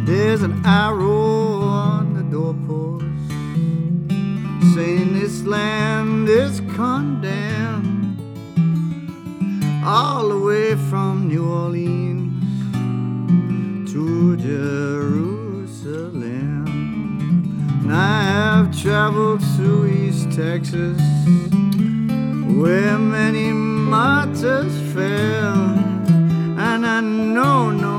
There's an arrow on the doorpost saying this land is condemned, all the way from New Orleans to Jerusalem. And I have traveled to East Texas, where many martyrs fell, and I know no